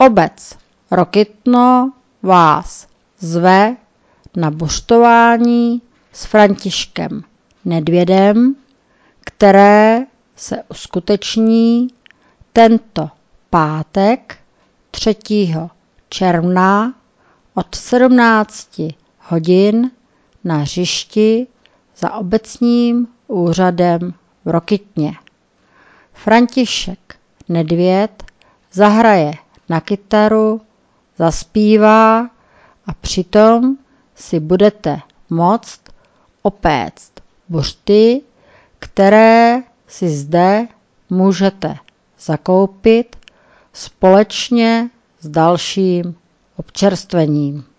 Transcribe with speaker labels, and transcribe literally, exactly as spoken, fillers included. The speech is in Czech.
Speaker 1: Obec Rokytno vás zve na boštování s Františkem Nedvědem, které se uskuteční tento pátek třetího června od sedmnácti hodin na hřišti za obecním úřadem v Rokytně. František Nedvěd zahraje na kytaru, zaspívá a přitom si budete moct opéct buřty, které si zde můžete zakoupit společně s dalším občerstvením.